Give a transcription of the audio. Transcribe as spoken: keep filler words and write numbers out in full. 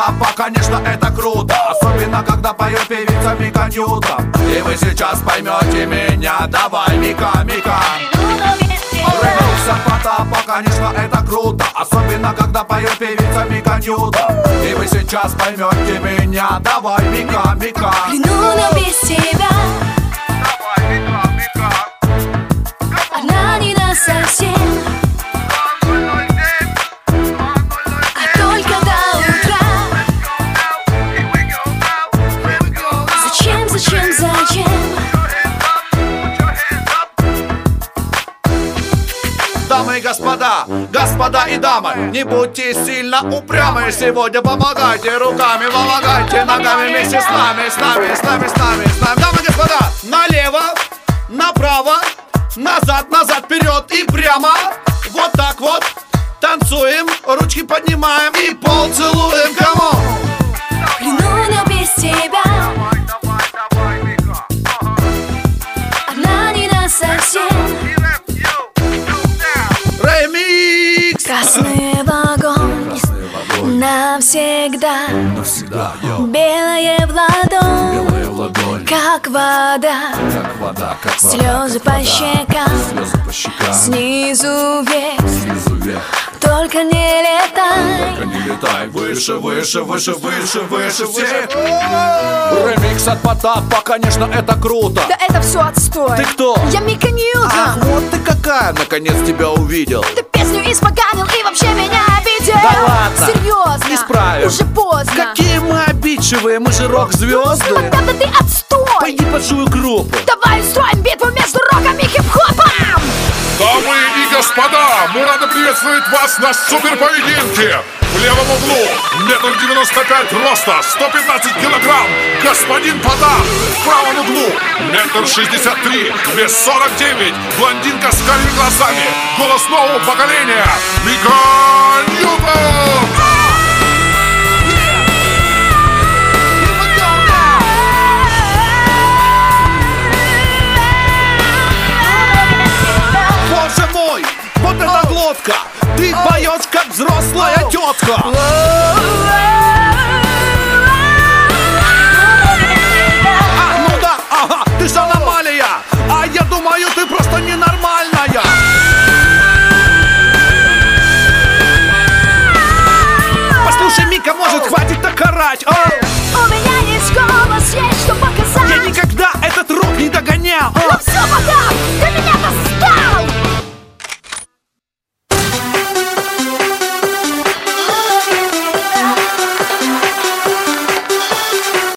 Потапа, конечно, это круто, особенно когда поет певица Мика Ньютон. И вы сейчас поймете меня, давай, Мика, Мика. Ремикс от Потапа, конечно, это круто, особенно когда поет певица Мика Ньютон. И вы сейчас поймете меня, давай, Мика, Мика. Гляну, но без тебя Давай, Мика, Мика. одна не насовсем. А только до утра. Зачем, зачем, зачем? Дамы и господа, господа и дамы, не будьте сильно упрямы. Сегодня помогайте руками, помогайте ногами вместе с нами, с нами, с нами, с нами, с нами. Дамы и господа, налево, направо, назад, назад, вперед и прямо. Вот так вот, танцуем, ручки поднимаем и пол целуем. Кому? Гляну, но без тебя одна не насовсем. Ремикс! Красный вагон навсегда, Навсегда, белая в ладонь, белая ладонь, как вода, как вода, как вода, слезы как по вода. щекам, Слезы по щекам, снизу вверх. снизу вверх. Только не летай. Только не летай выше, выше, выше, выше, выше всех. Ремикс от Потапа, конечно, это круто. Да это все отстой. Ты кто? Я Мика Ньютон. Ах, вот ты какая, наконец тебя увидел. Ты песню испоганил и вообще меня обидел. Да ладно. Серьезно. Не справим. Уже поздно. Какие мы обидчивые, мы же рок-звезды. Мадам, да ты отстой. Пойди под живую группу. Давай устроим битву между роком и хип-хопом. Дамы и господа, мы рады приветствовать вас на суперпоединке. В левом углу метр девяносто пять роста, сто пятнадцать килограмм, господин Потап. В правом углу метр шестьдесят три, вес сорок девять, блондинка с карими глазами, голос нового поколения, Мика Ньютон. Боже мой, вот эта глотка. Ты поешь, как взрослая тетка.